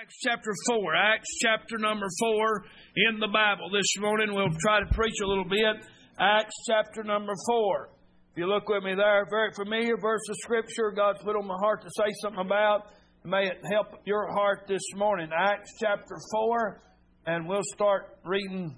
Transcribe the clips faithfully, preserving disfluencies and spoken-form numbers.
Acts chapter four. Acts chapter number four in the Bible. This morning we'll try to preach a little bit. Acts chapter number four. If you look with me there, very familiar verse of Scripture God's put on my heart to say something about. May it help your heart this morning. Acts chapter four, and we'll start reading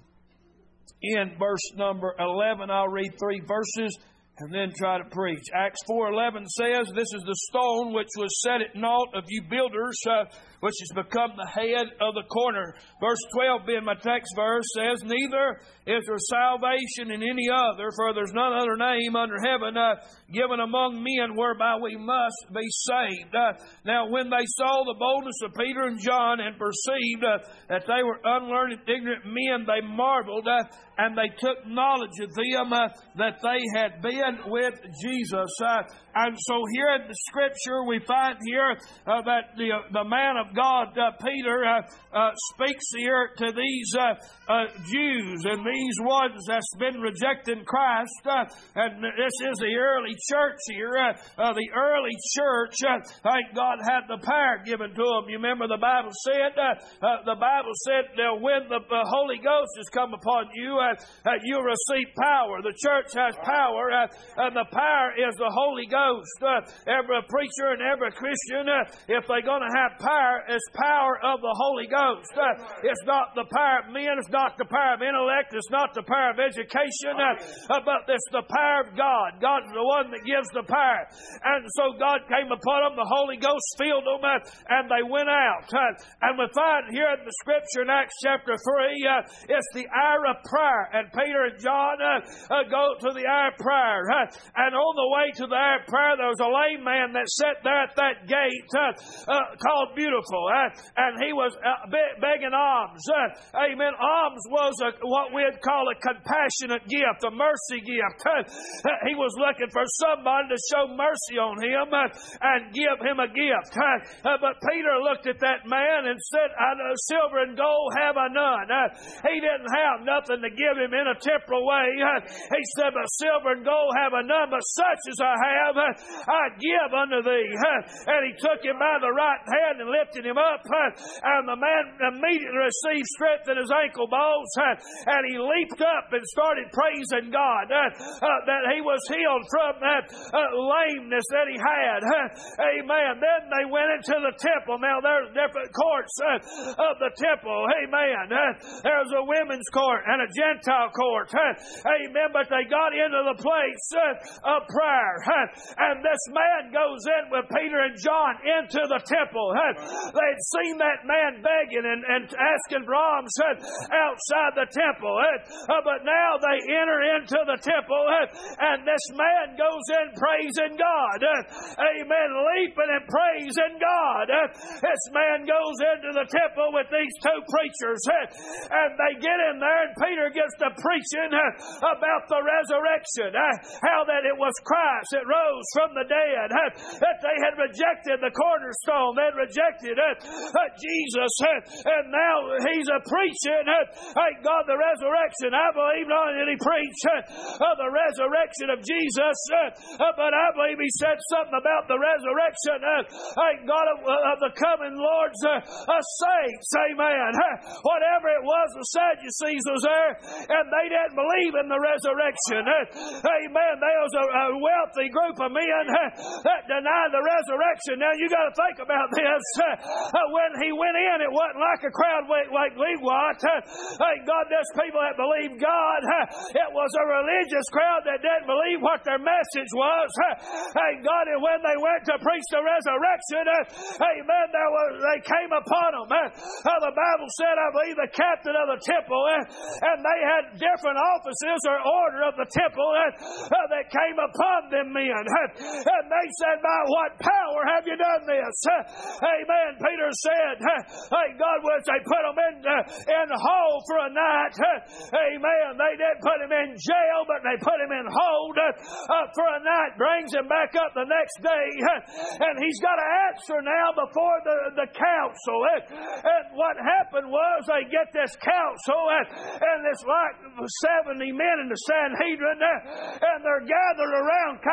in verse number eleven. I'll read three verses and then try to preach. Acts four eleven says, "This is the stone which was set at naught of you builders, uh, which has become the head of the corner." Verse twelve being my text verse says, "Neither is there salvation in any other, for there's none other name under heaven uh, given among men whereby we must be saved." Uh, now when they saw the boldness of Peter and John and perceived uh, that they were unlearned, ignorant men, they marveled uh, and they took knowledge of them uh, that they had been with Jesus. Uh, and so here in the Scripture we find here uh, that the, uh, the man of God, uh, Peter, uh, uh, speaks here to these uh, uh, Jews and these ones that's been rejecting Christ. Uh, and this is the early church here. Uh, uh, the early church, uh, thank God, had the power given to them. You remember the Bible said, uh, uh, the Bible said, uh, when the uh, Holy Ghost has come upon you, uh, uh, you'll receive power. The church has power, uh, and the power is the Holy Ghost. Uh, every preacher and every Christian, uh, if they're going to have power, it's power of the Holy Ghost. Uh, it's not the power of men, it's not the power of intellect, it's not the power of education, uh, uh, but it's the power of God. God's the one that gives the power. And so God came upon them, the Holy Ghost filled them, uh, and they went out. Uh, and we find here in the Scripture in Acts chapter three, uh, it's the hour of prayer. And Peter and John uh, uh, go to the hour of prayer. Uh, and on the way to the hour of prayer, there was a lame man that sat there at that gate uh, uh, called Beautiful. Uh, and he was uh, be- begging alms. Uh, amen. Alms was a, what we'd call a compassionate gift, a mercy gift. Uh, he was looking for somebody to show mercy on him uh, and give him a gift. Uh, uh, but Peter looked at that man and said, I know silver and gold have I none. Uh, he didn't have nothing to give him in a temporal way. Uh, he said, but silver and gold have I none, but such as I have, uh, I give unto thee. Uh, and he took him by the right hand and lifted him up. Uh, and the man immediately received strength in his ankle bones. Uh, and he leaped up and started praising God uh, uh, that he was healed from that uh, lameness that he had. Uh, amen. Then they went into the temple. Now there's different courts uh, of the temple. Amen. Uh, there's a women's court and a Gentile court. Uh, amen. But they got into the place uh, of prayer. Uh, and this man goes in with Peter and John into the temple. Uh, they'd seen that man begging and, and asking for alms uh, outside the temple. Uh, but now they enter into the temple uh, and this man goes in praising God. Uh, amen. Leaping and praising God. Uh, this man goes into the temple with these two preachers uh, and they get in there and Peter gets to preaching uh, about the resurrection. Uh, how that it was Christ that rose from the dead. Uh, that they had rejected the cornerstone. They had rejected uh, uh, Jesus. Uh, and now he's a preaching. Uh, thank God the resurrection. I believe not only did he preach uh, of the resurrection of Jesus, uh, uh, but I believe he said something about the resurrection. Uh, thank God of, uh, of the coming Lord's uh, uh, saints. Amen. Uh, whatever it was, the Sadducees was there, and they didn't believe in the resurrection. Uh, amen. There was a, a wealthy group of men uh, that denied the resurrection. Now you got to think about this. Uh, uh, when he went in, it wasn't like a crowd like we want. Uh, thank God there's people that believe God. Uh, it was a religious crowd that didn't believe what their message was. Uh, thank God, and when they went to preach the resurrection, uh, amen, there was, they came upon them. Uh, uh, the Bible said, I believe, the captain of the temple, uh, and they had different offices or order of the temple uh, uh, that came upon them men. Uh, and they said, by what power have you done this? Uh, amen. Peter said, uh, thank God, was they put them in, uh, in hold for a night. Uh, amen. They didn't put him in jail, but they put him in hold uh, uh, for a night. Brings him back up the next day. Uh, and he's got to answer now before the, the council. Uh, and what happened was they get this council, uh, and it's like seventy men in the Sanhedrin, uh, and they're gathered around, kind of maybe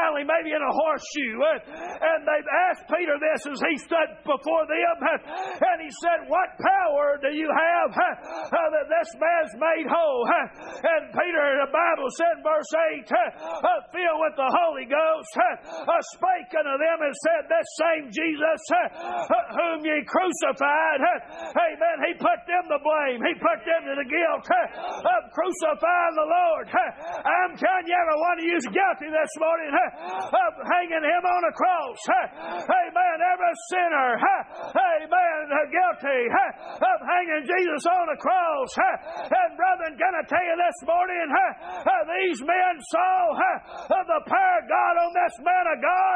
in a horseshoe. And they've asked Peter this as he stood before them. And he said, what power do you have that this man's made whole? And Peter, the Bible said in verse eight, filled with the Holy Ghost, spake unto them and said, this same Jesus whom ye crucified, amen, he put them to blame. He put them to the guilt of crucifying the Lord. I'm telling you, every one of you is guilty this morning of hanging him on a cross. Amen. Every sinner, amen, guilty of hanging Jesus on a cross. And brethren, can I tell you this morning, these men saw the power of God on this man of God.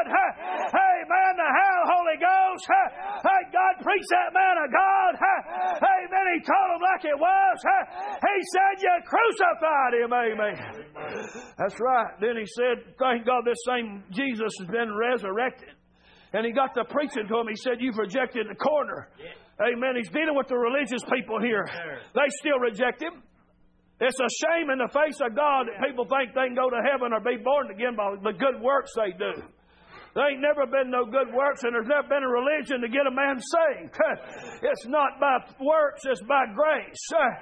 Amen. The how Holy Ghost. God preached that man of God. Amen. He told him like it was. He said, you crucified him. Amen. That's right. Then he said, thank God this same Jesus has been resurrected. And he got to preaching to him. He said, you've rejected the corner. Amen. He's dealing with the religious people here. They still reject him. It's a shame in the face of God that people think they can go to heaven or be born again by the good works they do. There ain't never been no good works, and there's never been a religion to get a man saved. It's not by works, it's by grace.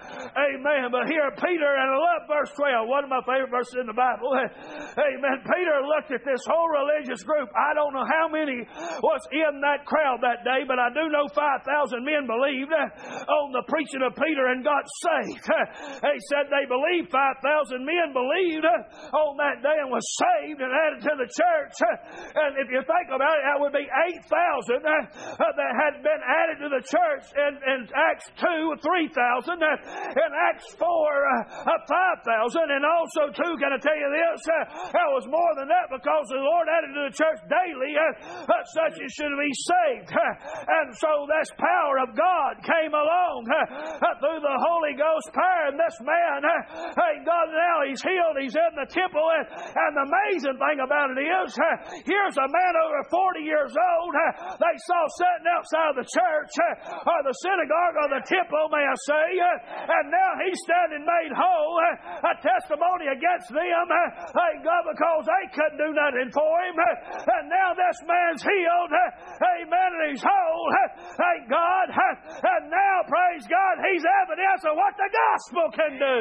Amen. But here, Peter, and I love verse twelve, one of my favorite verses in the Bible. Amen. Peter looked at this whole religious group. I don't know how many was in that crowd that day, but I do know five thousand men believed on the preaching of Peter and got saved. He said they believed, five thousand men believed on that day and was saved and added to the church. And if you think about it, that would be eight thousand uh, uh, that had been added to the church in, in Acts two, three thousand, uh, in Acts four, uh, uh, five thousand, and also, too, can I tell you this? Uh, there was more than that because the Lord added to the church daily uh, uh, such as should be saved. Uh, and so this power of God came along uh, uh, through the Holy Ghost power, and this man, uh, hey, God, now he's healed, he's in the temple, and, and the amazing thing about it is, uh, here's a man over forty years old uh, they saw sitting outside the church uh, or the synagogue or the temple, may I say, uh, and now he's standing made whole, uh, a testimony against them, uh, thank God, because they couldn't do nothing for him, uh, and now this man's healed, uh, amen, and he's whole, uh, thank God, uh, and now, praise God, he's evidence of what the gospel can do.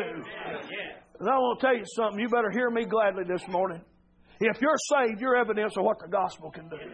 And I want to tell you something, you better hear me gladly this morning. If you're saved, you're evidence of what the gospel can do.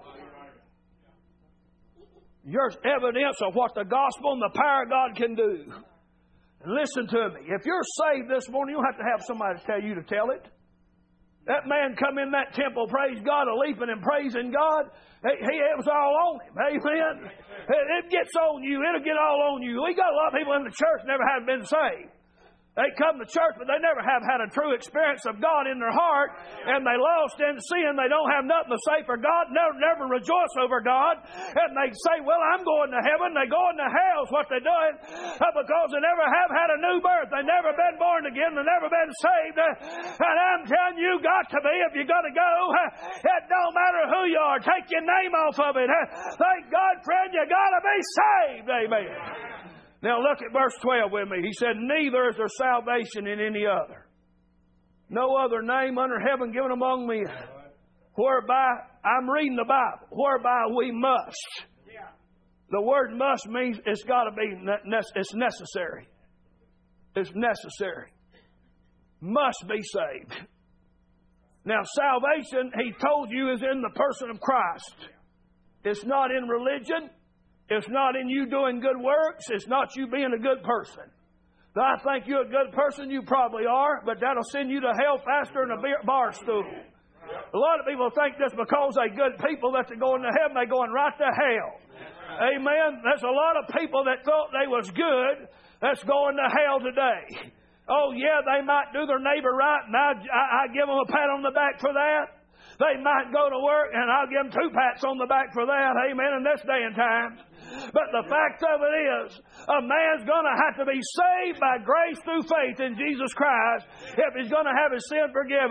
You're evidence of what the gospel and the power of God can do. And listen to me. If you're saved this morning, you don't have to have somebody to tell you to tell it. That man come in that temple, praise God, a leaping and praising God. He, he, it was all on him. Amen. It, it gets on you. It'll get all on you. We got a lot of people in the church never have been saved. They come to church, but they never have had a true experience of God in their heart, and they lost in sin. They don't have nothing to say for God, never, never rejoice over God, and they say, well, I'm going to heaven. They go into hell is what they're doing because they never have had a new birth. They've never been born again. They've never been saved. And I'm telling you, got to be, if you're going to go, it don't matter who you are. Take your name off of it. Thank God, friend, you got to be saved. Amen. Now look at verse twelve with me. He said, neither is there salvation in any other. No other name under heaven given among men. Whereby, I'm reading the Bible, whereby we must. The word must means it's got to be, it's necessary. It's necessary. Must be saved. Now salvation, he told you, is in the person of Christ. It's not in religion. It's not in you doing good works. It's not you being a good person. Now, I think you're a good person. You probably are, but that'll send you to hell faster than a bar stool. A lot of people think just because they're good people that they're going to heaven, they're going right to hell. Amen. There's a lot of people that thought they was good that's going to hell today. Oh, yeah, they might do their neighbor right, and I, I, I give them a pat on the back for that. They might go to work, and I'll give them two pats on the back for that. Amen, in this day and time. But the fact of it is, a man's going to have to be saved by grace through faith in Jesus Christ if he's going to have his sin forgiven.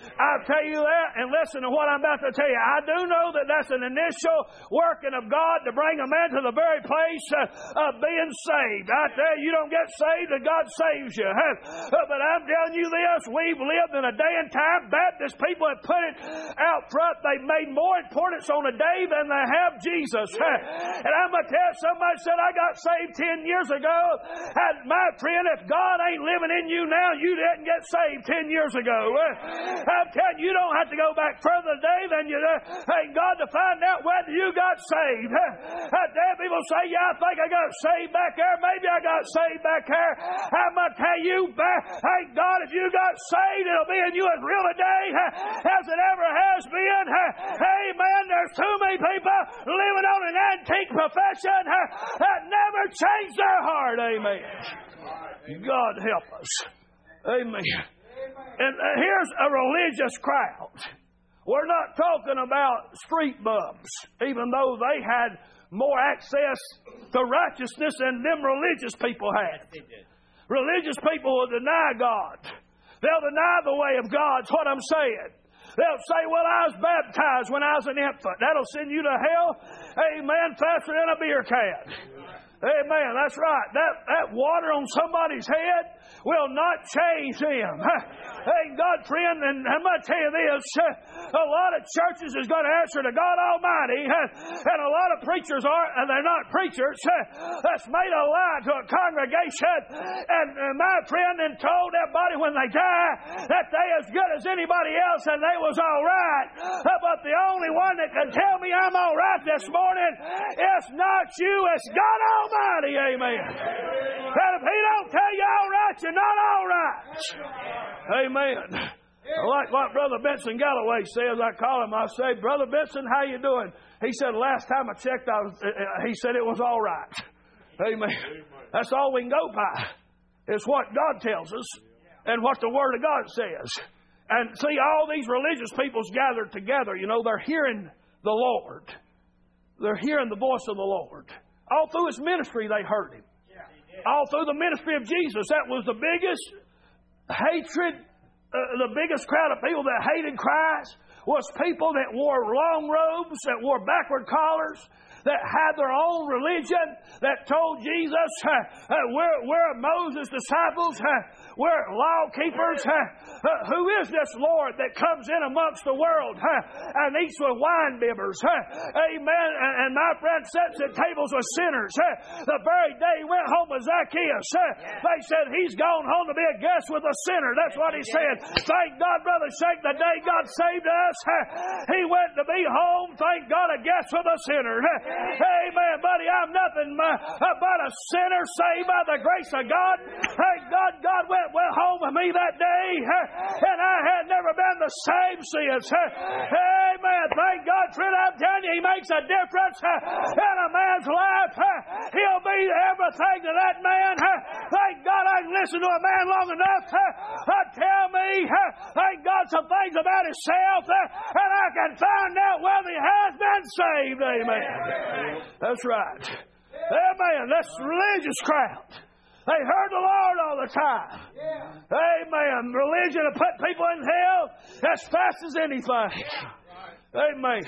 I'll tell you that, and listen to what I'm about to tell you. I do know that that's an initial working of God to bring a man to the very place uh, of being saved. I tell you, you don't get saved and God saves you. Huh? Uh, but I'm telling you this, we've lived in a day and time, Baptist people have put it out front. They've made more importance on a day than they have Jesus. Huh? And I'm going to tell you, somebody said, I got saved ten years ago. And my friend, if God ain't living in you now, you didn't get saved ten years ago. Uh, I'm telling you, you don't have to go back further today than you uh, thank God to find out whether you got saved. Uh, I tell people say, yeah, I think I got saved back there. Maybe I got saved back there. I'm going to tell you, thank God, if you got saved, it'll be in you as real today uh, as it ever has been. Uh, amen. There's too many people living on an antique profession uh, that never changed their heart. Amen. God help us. Amen. And uh, here's a religious crowd. We're not talking about street bums, even though they had more access to righteousness than them religious people had. Religious people will deny God. They'll deny the way of God. That's what I'm saying. They'll say, well, I was baptized when I was an infant. That'll send you to hell. Amen. Faster than a beer can. Amen. That's right. That, that water on somebody's head will not change them. Hey, God, friend, and I'm going to tell you this. A lot of churches is going to answer to God Almighty, and a lot of preachers are, and they're not preachers, that's made a lie to a congregation, and my friend, and told everybody when they die that they as good as anybody else, and they was all right. But the only one that can tell me I'm all right this morning, it's not you, it's God Almighty. Amen. And if He don't tell you all right, you're not all right. Amen. Like what Brother Benson Galloway says, I call him, I say, Brother Benson, how you doing? He said, last time I checked, I was, uh, he said it was all right. Amen. That's all we can go by. It's what God tells us and what the Word of God says. And see, all these religious peoples gathered together, you know, they're hearing the Lord. They're hearing the voice of the Lord. All through His ministry, they heard Him. All through the ministry of Jesus, that was the biggest hatred, uh, the biggest crowd of people that hated Christ was people that wore long robes, that wore backward collars, that had their own religion, that told Jesus, uh, uh, we're, we're Moses' disciples, uh, we're law keepers. Uh, uh, who is this Lord that comes in amongst the world uh, and eats with wine bibbers? Uh, amen. And, and my friend sits at tables with sinners. Uh, the very day he went home with Zacchaeus, uh, they said he's gone home to be a guest with a sinner. That's what he said. Thank God, Brother Shank, the day God saved us, uh, he went to be home, thank God, a guest with a sinner. Uh, Amen, buddy. I'm nothing but a sinner saved by the grace of God. Thank God, God went, went home with me that day, and I had never been the same since. Amen. Thank God, friend. I'm telling you, He makes a difference in a man's life. He'll be everything to that man. Thank God, I can listen to a man long enough to tell me, thank God, some things about himself, and I can find out whether he has been saved. Amen. That's right. Amen. That's the religious crowd. They heard the Lord all the time. Amen. Religion will put people in hell as fast as anything. Amen.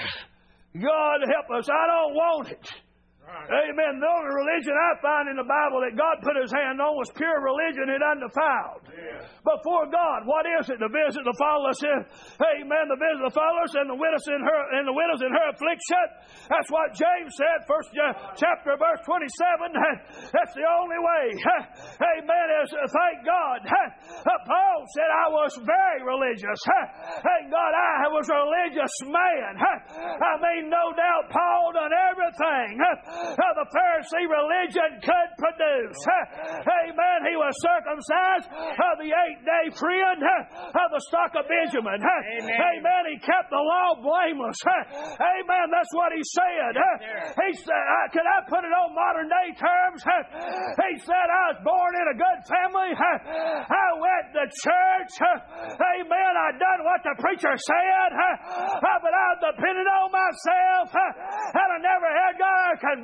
God help us. I don't want it. Amen. The only religion I find in the Bible that God put His hand on was pure religion and undefiled. Yeah. Before God, what is it? To visit the fatherless, amen, to visit the fatherless and the widows in her and the widows in her affliction. That's what James said, first chapter, verse twenty-seven. That's the only way. Amen. Is thank God. Paul said, I was very religious. Thank God, I was a religious man. I mean, no doubt Paul done everything Uh, the Pharisee religion could produce. Uh, amen. He was circumcised of the eighth-day friend uh, of the stock of Benjamin. Uh, amen. Amen. He kept the law blameless. Uh, amen. That's what he said. Uh, he said, uh, could I put it on modern-day terms? Uh, he said, I was born in a good family. Uh, I went to church. Uh, amen. I done what the preacher said. Uh, uh, but I depended on myself. Uh, and I never had got a conviction.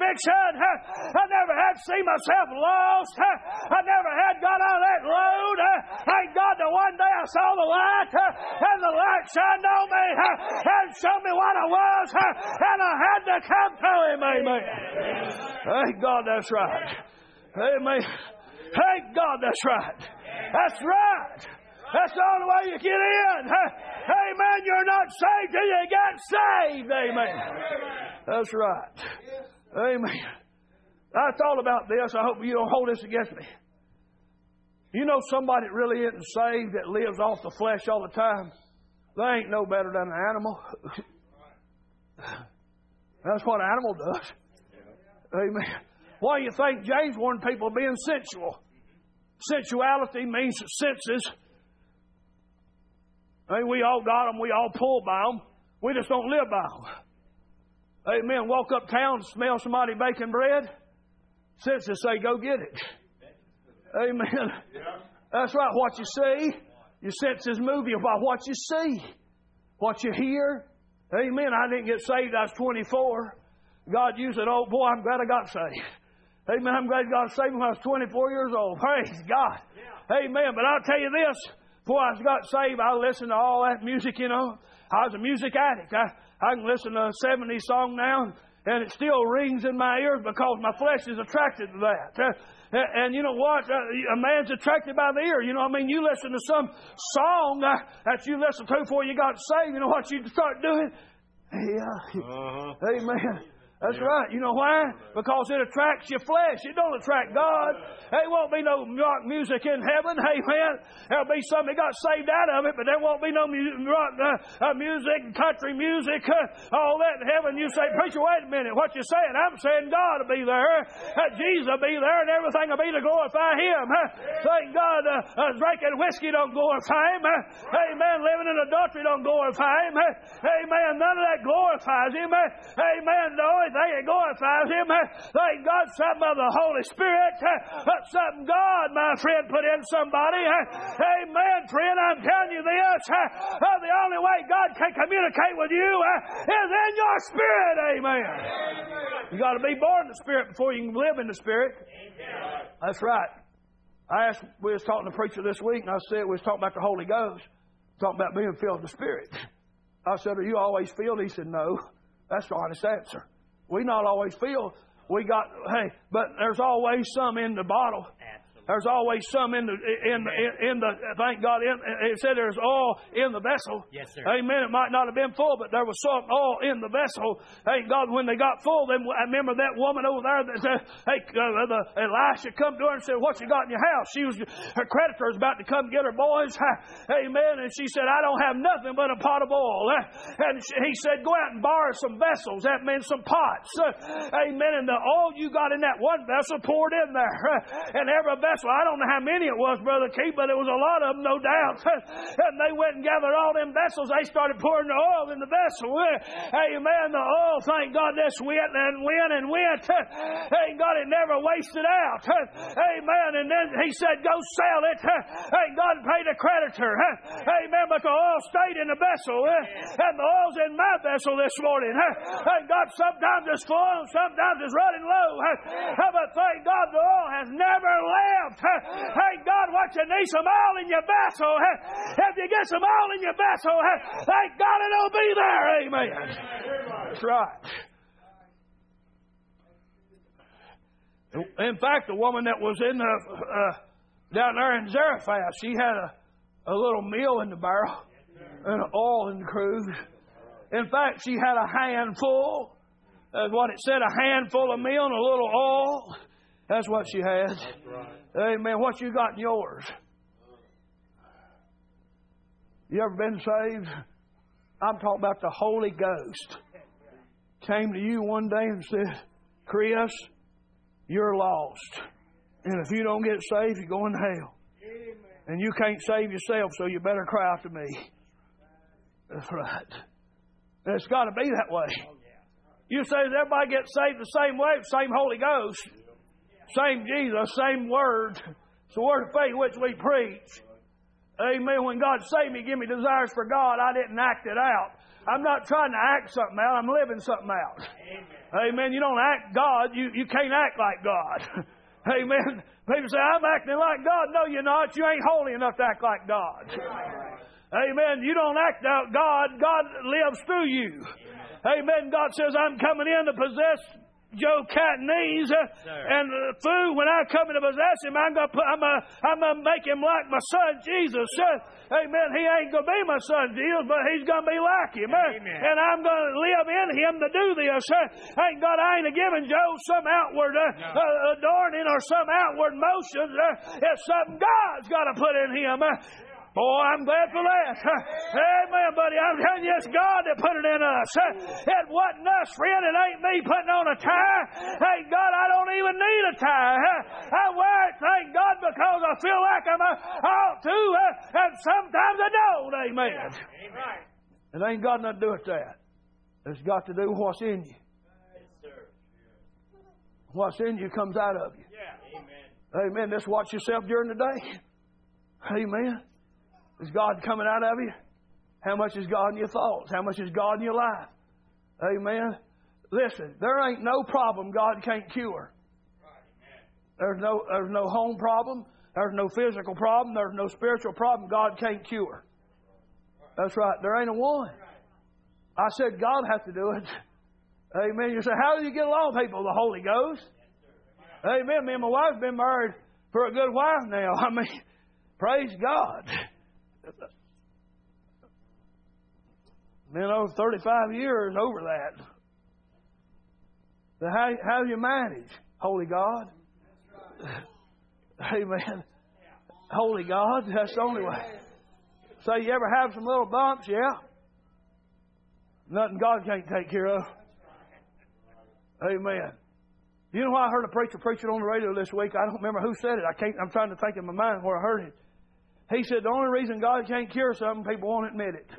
I never had seen myself lost. I never had got on that road. Thank God to that one day I saw the light, and the light shined on me, and showed me what I was, and I had to come to Him. Amen. Thank God that's right. Amen. Thank God that's right. That's right. That's the only way you get in. Amen. You're not saved till you get saved. Amen. That's right. Amen. I thought about this. I hope you don't hold this against me. You know somebody that really isn't saved that lives off the flesh all the time? They ain't no better than an animal. That's what an animal does. Amen. Why do you think James warned people of being sensual? Sensuality means senses. I mean, we all got them. We all pull by them. We just don't live by them. Amen. Walk uptown and smell somebody baking bread. Senses say, go get it. Amen. That's right. What you see. Your senses move you by what you see. What you hear. Amen. I didn't get saved. I was twenty-four. God used it. Oh, boy, I'm glad I got saved. Amen. I'm glad God saved me when I was twenty-four years old. Praise God. Amen. But I'll tell you this. Before I got saved, I listened to all that music, you know. I was a music addict. I, I can listen to a seventies song now, and it still rings in my ears because my flesh is attracted to that. Uh, and you know what? Uh, a man's attracted by the ear. You know what I mean? You listen to some song uh, that you listened to before you got saved, you know what you start doing? Yeah. Uh-huh. Amen. That's yeah. right. You know why? Because it attracts your flesh. It don't attract God. There won't be no rock music in heaven. Amen. There'll be some that got saved out of it, but there won't be no music, rock uh, uh, music, country music, uh, all that in heaven. You say, preacher, wait a minute. What you saying? I'm saying God will be there. Uh, Jesus will be there, and everything will be to glorify Him. Uh, thank God, uh, uh, drinking whiskey don't glorify Him. Uh, amen. Living in adultery don't glorify Him. Uh, amen. None of that glorifies Him. Uh, amen. The only thing that glorifies Him, uh, thank God, something of the Holy Spirit. Uh, something God, my friend, put in somebody. Uh, amen, friend. I'm telling you this. Uh, uh, the only way God can communicate with you uh, is in your spirit. Amen. Amen. You got to be born in the Spirit before you can live in the Spirit. Amen. That's right. I asked, we was talking to the preacher this week, and I said, we was talking about the Holy Ghost, talking about being filled with the Spirit. I said, are you always filled? He said, no. That's the honest answer. We not always feel we got, hey, but there's always some in the bottle. There's always some in the, in the, in the, thank God, in, it said there's oil in the vessel. Yes, sir. Amen. It might not have been full, but there was some oil in the vessel. Thank God, when they got full, then I remember that woman over there that said, hey, uh, the Elisha come to her and said, what you got in your house? She was, her creditor was about to come get her boys. Amen. And she said, I don't have nothing but a pot of oil. And he said, go out and borrow some vessels. That means some pots. Amen. And the oil you got in that one vessel poured in there. And every vessel, I don't know how many it was, Brother Keith, but it was a lot of them, no doubt. And they went and gathered all them vessels. They started pouring the oil in the vessel. Amen. The oil, thank God, this went and went and went. Thank God, it never wasted out. Amen. And then he said, go sell it. Thank God, pay the creditor. Amen. But the oil stayed in the vessel. And the oil's in my vessel this morning. Thank God, sometimes it's full, sometimes it's running low. But thank God, the oil has never left. Thank God, what you need, some oil in your vessel. If you get some oil in your vessel, thank God it'll be there. Amen. That's right. In fact, the woman that was in the uh, down there in Zarephath, she had a, a little meal in the barrel and oil in the cruse. In fact, she had a handful. That's what it said, a handful of meal and a little oil. That's what she had. Right. Amen. What you got in yours? You ever been saved? I'm talking about the Holy Ghost. Came to you one day and said, Chris, you're lost. And if you don't get saved, you're going to hell. Amen. And you can't save yourself, so you better cry out to me. That's right. And it's got to be that way. You say, does everybody get saved the same way? Same Holy Ghost. Same Jesus, same Word. It's the Word of faith which we preach. Amen. When God saved me, give me desires for God, I didn't act it out. I'm not trying to act something out. I'm living something out. Amen. Amen. You don't act God. You, you can't act like God. Amen. People say, I'm acting like God. No, you're not. You ain't holy enough to act like God. Amen. You don't act out God. God lives through you. Amen. God says, I'm coming in to possess Joe Catanese, uh, and uh, through when I come in to possess him, I'm gonna put, I'm gonna, I'm gonna make him like my son Jesus. Uh, amen. He ain't gonna be my son Jesus, but he's gonna be like him, uh, and I'm gonna live in him to do this. Uh, thank God, I ain't giving Joe some outward uh, no. uh, adorning or some outward motions. Uh, it's something God's got to put in him. Uh, Boy, I'm glad for that. Amen, buddy. I'm telling you, it's God that put it in us. It wasn't us, friend. It ain't me putting on a tie. Thank God I don't even need a tie. I wear it, thank God, because I feel like I'm ought to, and sometimes I don't. Amen. It ain't got nothing to do with that. It's got to do with what's in you. What's in you comes out of you. Amen. Just watch yourself during the day. Amen. Is God coming out of you? How much is God in your thoughts? How much is God in your life? Amen. Listen, there ain't no problem God can't cure. There's no, there's no home problem. There's no physical problem. There's no spiritual problem God can't cure. That's right. There ain't a one. I said God has to do it. Amen. You say, how do you get along, people? The Holy Ghost. Amen. Me and my wife have been married for a good while now. I mean, praise God. Been over thirty-five years over that. So how, how do you manage? Holy God. Amen. Holy God. That's the only way. So you ever have some little bumps? Yeah. Nothing God can't take care of. Amen. You know why I heard a preacher preaching on the radio this week? I don't remember who said it. I can't. I'm trying to think in my mind where I heard it. He said the only reason God can't cure something, people won't admit it.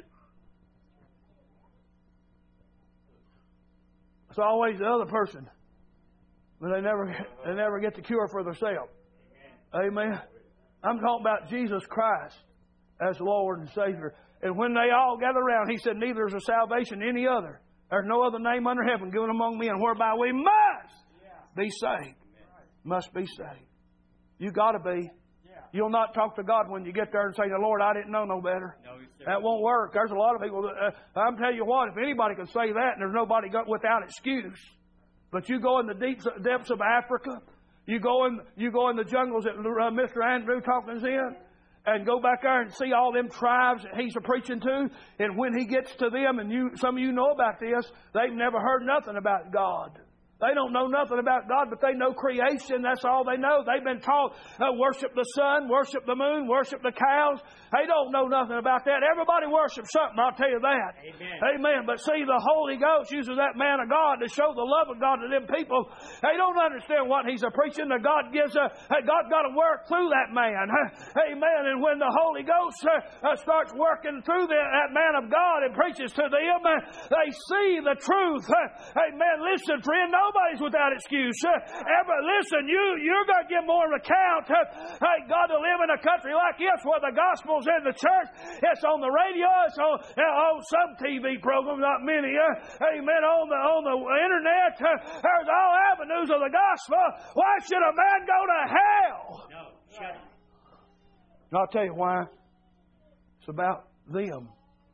It's always the other person, but they never they never get the cure for themselves. Amen. I'm talking about Jesus Christ as Lord and Savior. And when they all gather around, He said, "Neither is a salvation any other. There's no other name under heaven given among men whereby we must be saved." Must be saved. You got to be. You'll not talk to God when you get there and say, "Lord, I didn't know no better." No, that won't work. There's a lot of people that, uh, I'm telling you what, if anybody can say that, and there's nobody got without excuse. But you go in the deep depths of Africa, you go in, you go in the jungles that uh, Mister Andrew Tompkins in, and go back there and see all them tribes that he's a preaching to. And when he gets to them, and you, some of you know about this, they've never heard nothing about God. They don't know nothing about God, but they know creation. That's all they know. They've been taught uh, worship the sun, worship the moon, worship the cows. They don't know nothing about that. Everybody worships something, I'll tell you that. Amen. Amen. But see, the Holy Ghost uses that man of God to show the love of God to them people. They don't understand what he's a preaching. The God gives a, God got to work through that man. Amen. And when the Holy Ghost uh, uh, starts working through the, that man of God and preaches to them, uh, they see the truth. Uh, amen. Listen, friend, nobody's without excuse. Uh, ever listen, you you're going to give more of an account. Uh, thank God to live in a country like this where the gospel's in the church. It's on the radio. It's on, uh, on some T V programs, not many. Uh, amen. On the on the internet, uh, there's all avenues of the gospel. Why should a man go to hell? No, shut up. I'll tell you why. It's about them.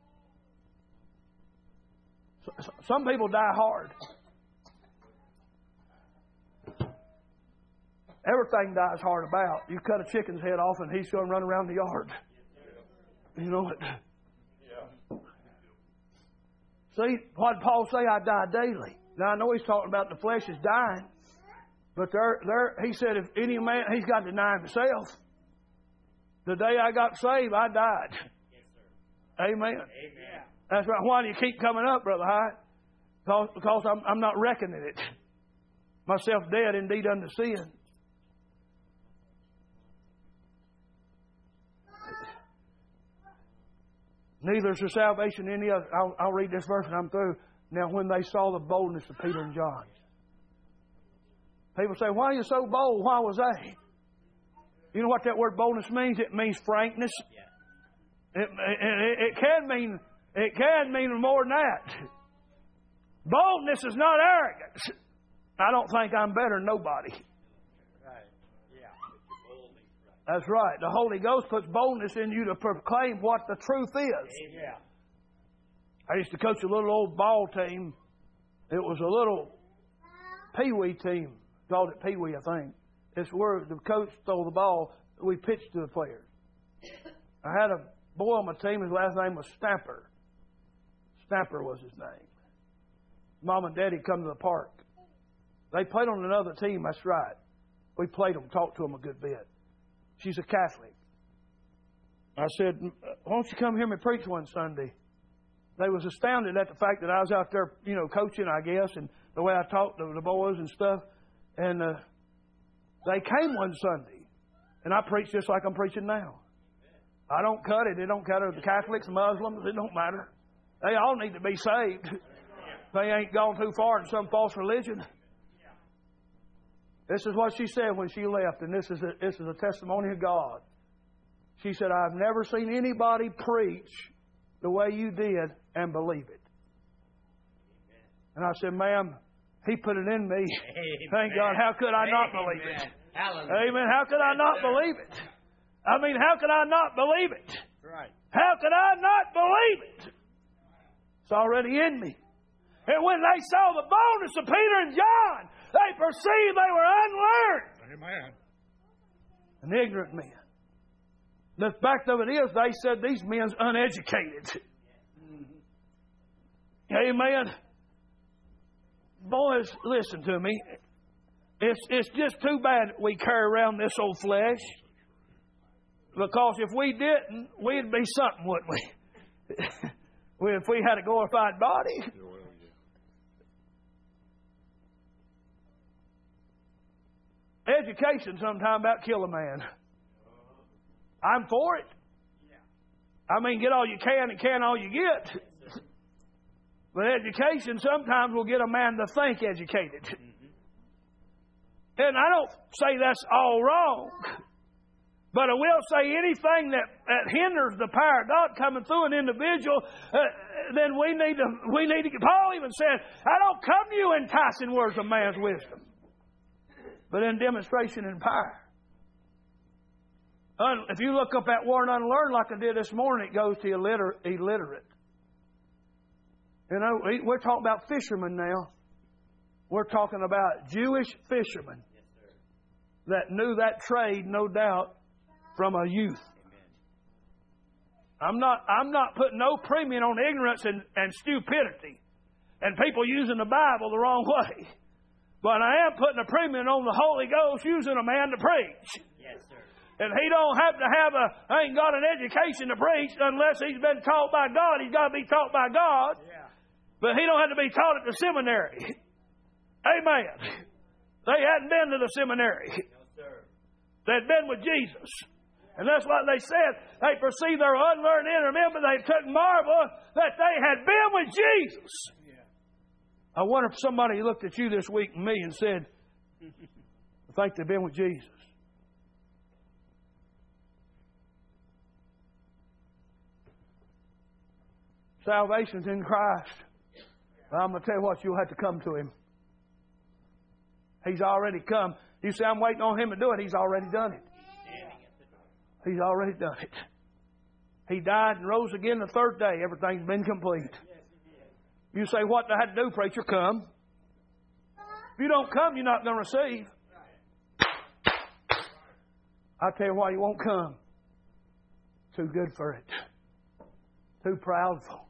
Some people die hard. Everything dies hard about. You cut a chicken's head off and he's going to run around the yard. You know it. See, what did Paul say? I die daily. Now I know he's talking about the flesh is dying. But there, there, he said if any man, he's got to deny himself. The day I got saved, I died. Yes, sir. Amen. Amen. That's right. Why do you keep coming up, Brother Hyde? Because, because I'm, I'm not reckoning it. Myself dead indeed unto sin. Neither is there salvation in any other. I'll, I'll read this verse and I'm through. Now, when they saw the boldness of Peter and John. People say, why are you so bold? Why was that? You know what that word boldness means? It means frankness. It, it, it can mean it can mean more than that. Boldness is not arrogance. I don't think I'm better than nobody. That's right. The Holy Ghost puts boldness in you to proclaim what the truth is. Yeah. I used to coach a little old ball team. It was a little pee-wee team. Called it pee-wee, I think. It's where the coach stole the ball. We pitched to the players. I had a boy on my team. His last name was Snapper. Snapper was his name. Mom and Daddy come to the park. They played on another team. That's right. We played them, talked to them a good bit. She's a Catholic. I said, why don't you come hear me preach one Sunday? They was astounded at the fact that I was out there, you know, coaching, I guess, and the way I talked to the boys and stuff. And uh, they came one Sunday, and I preached just like I'm preaching now. I don't cut it. It don't matter the Catholics, Muslims. It don't matter. They all need to be saved. They ain't gone too far in some false religion. This is what she said when she left, and this is a, this is a testimony of God. She said, I've never seen anybody preach the way you did and believe it. And I said, ma'am, He put it in me. Amen. Thank God. How could I not Amen. believe it? Hallelujah. Amen. How could I not believe it? I mean, how could I not believe it? Right. How could I not believe it? It's already in me. And when they saw the boldness of Peter and John, they perceived they were unlearned. Amen. And ignorant men. The fact of it is, they said these men's uneducated. Mm-hmm. Amen. Boys, listen to me. It's, it's just too bad we carry around this old flesh. Because if we didn't, we'd be something, wouldn't we? If we had a glorified body. Education sometimes about kill a man. I'm for it. I mean, get all you can and can all you get. But education sometimes will get a man to think educated. And I don't say that's all wrong. But I will say anything that, that hinders the power of God coming through an individual, uh, then we need to, we need to, Paul even said, I don't come to you enticing words of man's wisdom, but in demonstration and power. Un, if you look up that word unlearned like I did this morning, it goes to illiterate. illiterate. You know, we're talking about fishermen now. We're talking about Jewish fishermen that knew that trade, no doubt, from a youth. Amen. I'm not I'm not putting no premium on ignorance and, and stupidity and people using the Bible the wrong way. But I am putting a premium on the Holy Ghost using a man to preach. Yes, sir. And he don't have to have a ain't got an education to preach unless he's been taught by God. He's got to be taught by God. Yeah. But he don't have to be taught at the seminary. Amen. They hadn't been to the seminary. No, sir. They'd been with Jesus. And that's what they said. They perceived their unlearned inner men, but they took marvel that they had been with Jesus. Yeah. I wonder if somebody looked at you this week and me and said, I think they've been with Jesus. Salvation's in Christ. But I'm going to tell you what, you'll have to come to Him. He's already come. You say, I'm waiting on Him to do it. He's already done it. He's already done it. He died and rose again the third day. Everything's been complete. You say, what do I have to do, preacher? Come. If you don't come, you're not going to receive. I'll tell you why you won't come. Too good for it. Too proudful.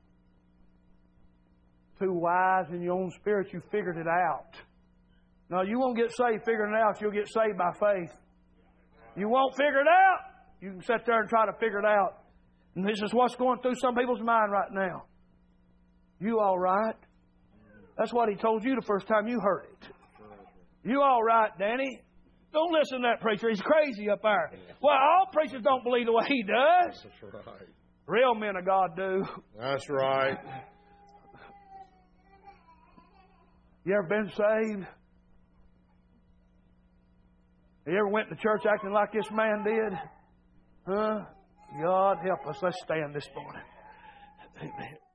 Too wise in your own spirit. You figured it out. No, you won't get saved figuring it out. You'll get saved by faith. You won't figure it out. You can sit there and try to figure it out. And this is what's going through some people's mind right now. You all right? That's what he told you the first time you heard it. You all right, Danny? Don't listen to that preacher. He's crazy up there. Well, all preachers don't believe the way he does. That's right. Real men of God do. That's right. You ever been saved? You ever went to church acting like this man did? Huh? God help us. Let's stand this morning. Amen.